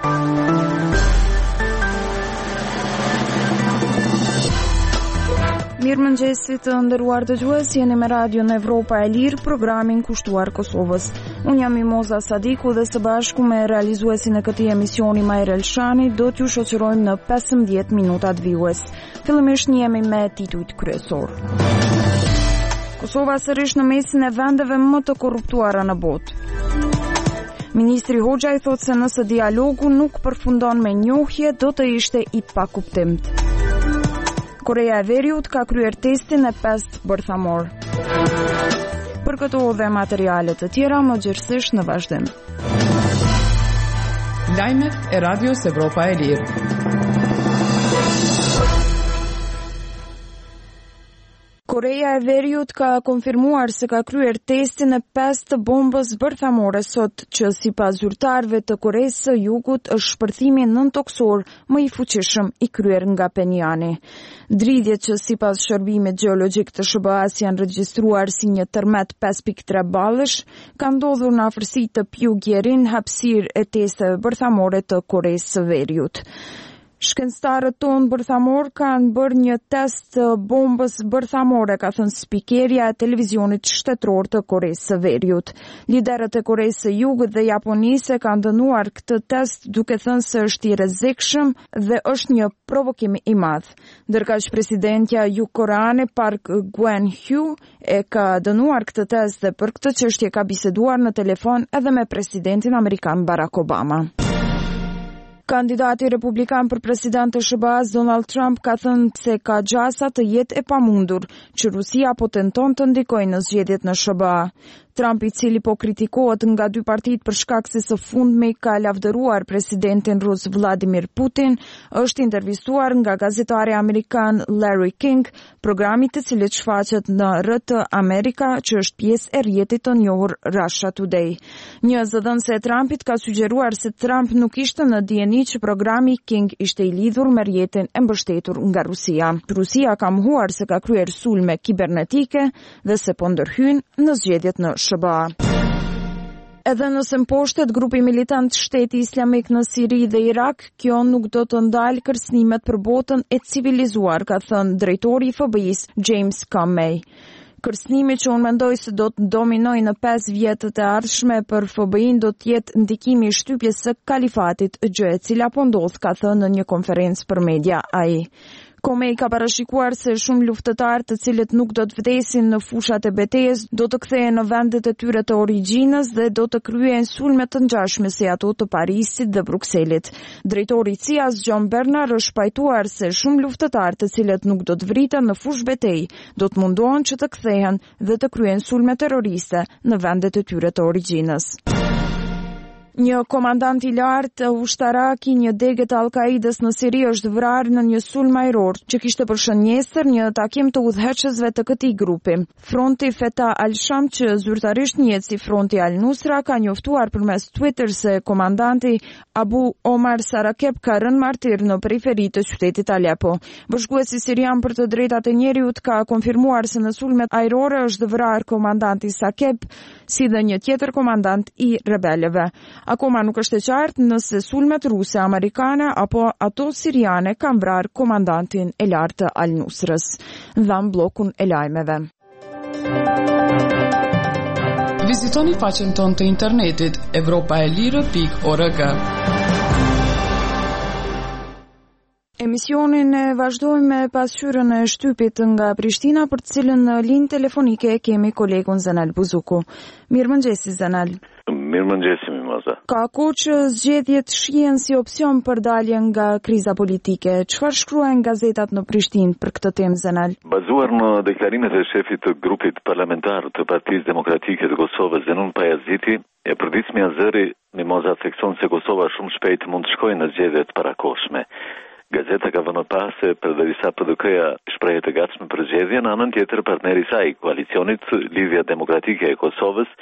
Mirëmëngjesit të nderuar dëgjues, jeni me Radio në Evropa e Lirë, programin kushtuar Kosovës. Unë jam Mimoza Sadiku dhe së bashku me realizuesin e këtij emisioni Majra Elshani do t'ju shoqërojmë në 15 minutat vijues. Fillimisht jemi me titujt kryesor. Kosova sërish në mesin e vendeve më të korruptuara në botë. Ministri Hoxha i thotë se nëse dialogu nuk përfundon me njohje, do të ishte i pakuptimt. Korea e Veriut ka kryer testin e 5 bërthamor. Për këto dhe materialet të tjera, më gjithsesi në vazhdim. Lajmet e Radios Evropa e Lirë. Korea e Veriut ka konfirmuar se ka kryer testin e 5 të bombës bërthamore sot, që sipas zyrtarëve të Koreas së Jugut është shpërthimi nëntoksor më i fuqishëm i kryer nga Penjani. Dridhjet që sipas shërbimit gjeologjik të SBA-s janë regjistruar si një tërmet 5.3 ballësh, kanë ndodhur në afërsi të Pyongyangin, hapësirë e testeve bërthamore të Koreas së Veriut. Shkencëtarët tonë bërthamor kanë bërë një test të bombës bërthamore, ka thënë spikeria e televizionit shtetëror të Koreas së Veriut. Liderët e Koreas së Jugut dhe Japonisë kanë dënuar këtë test duke thënë se është i rrezikshëm dhe është një provokim i madh. Ndërkaq presidentja jugkoreane Park Geun-hye e ka dënuar këtë test dhe për këtë çështje ka biseduar në telefon edhe me presidentin amerikan Barack Obama. Kandidati republikan për president të SBA-s Donald Trump ka thënë se ka gjasa të jetë e pamundur që Rusia po tenton të ndikojë në zgjedhjet në SBA. Trump, i cili po kritikohet nga dy partitë për shkak se së fundmi ka lavdëruar presidentin rus Vladimir Putin, është intervistuar nga gazetari amerikan Larry King, programi i cilit shfaqet në RT Amerika, që është pjesë e rrjetit të njohur Russia Today. Një zëdhënëse e Trumpit ka sugjeruar se Trump nuk ishte në dieni që programi King ishte i lidhur me rrjetin e mbështetur nga Rusia. Rusia ka mohuar se ka kryer sulme kibernetike dhe se po ndërhyn në zgjedhjet në SBA. Edhe nëse mposhtet grupi militant Shteti Islamik në Siri dhe Irak, kjo nuk do të ndalë kërcënimet për botën e civilizuar, ka thënë drejtori i FBI-s James Comey. Kërcënimi që unë mendoj se do të dominoj në 5 vjetët e ardhshme për FBI-n do të jetë ndikimi i shtypjes së kalifatit, gjë e cila po ndodh, ka thënë në një konferencë për media ai. Comey ka parashikuar se shumë luftëtarë të cilët nuk do të vdesin në fushat e betejës do të kthehen në vendet e tyre të origjinës dhe do të kryejnë sulme të ngjashme si ato të Parisit dhe Brukselit. Drejtori i CIA-s John Bernard është pajtuar se shumë luftëtarë të cilët nuk do të vriten në fushë betejë do të mundohen që të kthehen dhe të kryejnë sulme terroriste në vendet e tyre të origjinës. Një komandant i lartë ushtarak i një dege të Al-Qaidës në Siri është vrarë në një sulm ajror që kishte për shënjestër një takim të udhëheqësve të këtij grupi. Fronti Feta Al-Sham, që zyrtarisht njihet si Fronti Al-Nusra, ka njoftuar përmes Twitter se komandanti Abu Omar Sarakeb ka rënë martir në periferi të qytetit Aleppo. Bashkuesi sirian për të drejtat e njerëzit ka konfirmuar se në sulmet ajrore është vrarë komandanti Sarakeb, si dhe një tjetër komandant i rebelëve. Akoma nuk është e qartë nëse sulmet ruse, amerikane apo ato siriane kanë vrarë komandantin e lartë të Al-Nusrës. Dham bllokun e lajmeve. Vizitoni faqen tonë të internetit evropaelire.org. Emisionin e vazhdojmë me pasqyrën e shtypit nga Prishtina, për të cilën në linjë telefonike kemi kolegun Zenal Buzuku. Mirëmëngjesi Zenal. Mirëmëngjesi Mimoza. Ka kohë që zgjedhjet shihen si opsion për dalje nga kriza politike. Çfarë shkruajnë gazetat në Prishtinë për këtë temë, Zenal? Bazuar në deklarimet e shefit të grupit parlamentar të Partisë Demokratike të Kosovës, Zenun Pajaziti, e përditshmi Azeri, Mimoza thekson se Kosova shumë shpejt mund të shkojë në zgjedhjet parakohshme. Gazeta ka vënë pas se përderisa PDK-ja shprehet e gatshme për zgjedhje, në anën tjetër partneri i saj, koalicionit Lidhja Demokratike e Kosovës,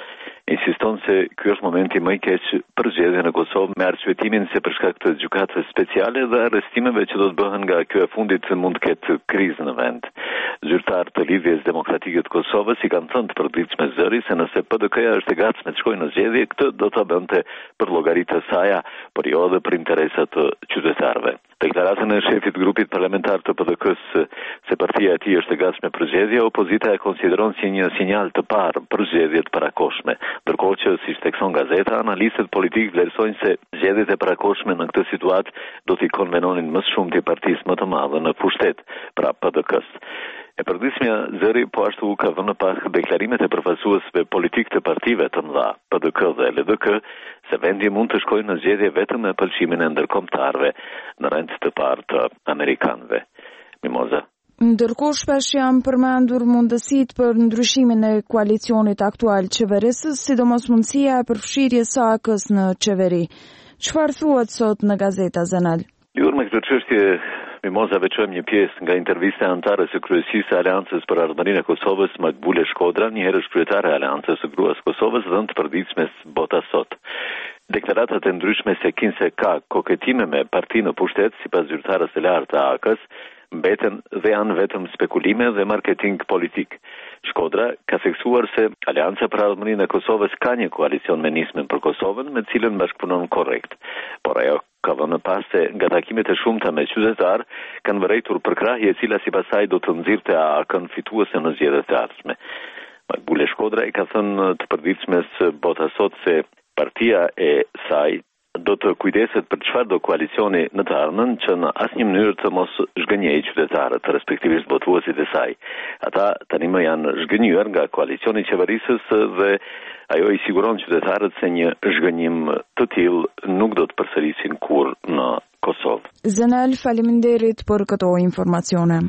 insiston se ky është momenti më i keq për zgjedhjen në Kosovë, me arsye se për shkak të gjykatave speciale dhe arrestimeve që do të bëhen nga ky e fundit mund të ketë krizë në vend. Zyrtar të Lidhjes Demokratike të Kosovës i kanë thënë të përditshme zëri se nëse PDK-ja është e gatshme të shkojë në zgjedhje, këtë do ta bënte për llogaritë të saj, por jo edhe për interesat të qytetarëve. Deklaratën e shefit të grupit parlamentar të PDK-s se partia e tij është e gatshme për zgjedhje, opozita e konsideron si një sinjal të parë për zgjedhjet e parakoshme. Ndërkohë që, siç thekson gazeta, analistët politikë vlerësojnë se zgjedhjet e parakoshme në këtë situatë do t'i konvenonin më shumë të partisë më të madhe në pushtet, pra PDK-s. E përditshmja zëri po ashtu ka vënë pak deklarimet e përfaqësuesve politik të partive të mëdha, PDK dhe LDK, se vendi mund të shkojë në zgjedhje vetëm me pëlqimin e ndërkombëtarëve në rend të parë të amerikanëve. Mimoza. Ndërkohë shpesh janë përmendur mundësitë për ndryshimin e koalicionit aktual qeverisës, sidomos mundësia e përfshirjes së AK-s në qeveri. Çfarë thuhet sot në Gazeta Zenal? Lidhur me këtë çështje, Mimoza, veçojmë një pjesë nga intervista e anëtares së kryesisë së Aleancës për Ardhmërinë e Kosovës, Makbule Shkodra, një herë kryetare e Aleancës së Gruas Kosovës, dhënë të përditshme Bota Sot. Deklaratat e ndryshme se kinse ka koketime me parti në pushtet, sipas zyrtarës së lartë të AK-s, mbeten dhe janë vetëm spekulime dhe marketing politik. Shkodra ka theksuar se Aleanca për Ardhmërinë e Kosovës ka një koalicion me nismën për Kosovën, me cilën bashkëpunon korrekt. Por ajo ka vënë pas se nga takimet e shumta me qytetar kanë vërejtur përkrahje e cila sipas saj do të nxirrte AK-n fituese në zgjedhjet e ardhshme. Makbule Shkodra i ka thënë të përditshmes Bota Sot se partia e saj do të kujdeset për çfarë do koalicioni në të ardhmen që në asnjë mënyrë të mos zhgënjejë qytetarët, respektivisht votuesit e saj. Ata tani më janë zhgënjur nga koalicioni i qeverisës dhe ajo i siguron qytetarët se një zhgënjim të tillë nuk do të përsërisin kurrë në Kosovë. Zenal, faleminderit për këto informacione.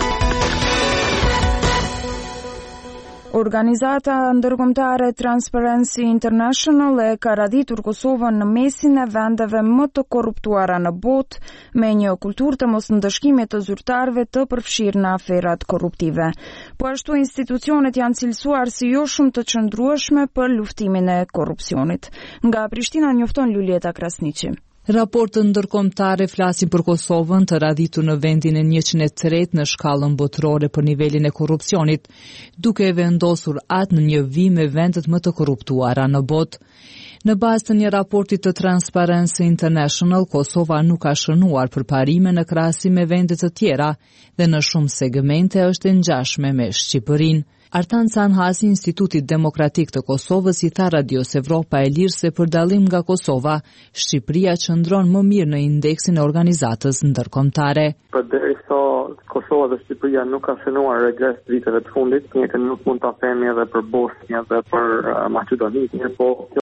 Organizata ndërkombëtare Transparency International e ka raditur Kosovën në mesin e vendeve më të korruptuara në botë, me një kulturë të mosndëshkimit të zyrtarëve të përfshirë në aferat korruptive. Po ashtu institucionet janë cilësuar si jo shumë të qëndrueshme për luftimin e korrupsionit. Nga Prishtina njofton Lulieta Krasniqi. Raportet ndërkombëtare flasin për Kosovën të raditur në vendin e 103 në shkallën botërore për nivelin e korrupsionit, duke vendosur atë në një vim me vendet më të korruptuara në botë. Në bazë të një raporti të Transparency International, Kosova nuk ka shënuar përparime në krahasim me vendet të tjera dhe në shumë segmente është e ngjashme me Shqipërinë. Artan Canhasi, Institutit Demokratik të Kosovës, i tha Radios Evropa e Lirë se për dallim nga Kosova, Shqipëria qëndron më mirë në indeksin e organizatës ndërkombëtare. Përderisa Kosova dhe Shqipëria nuk ka shënuar regres viteve të fundit, njëjtën nuk mund ta themi edhe për Bosnjë dhe për Maqedoninë, po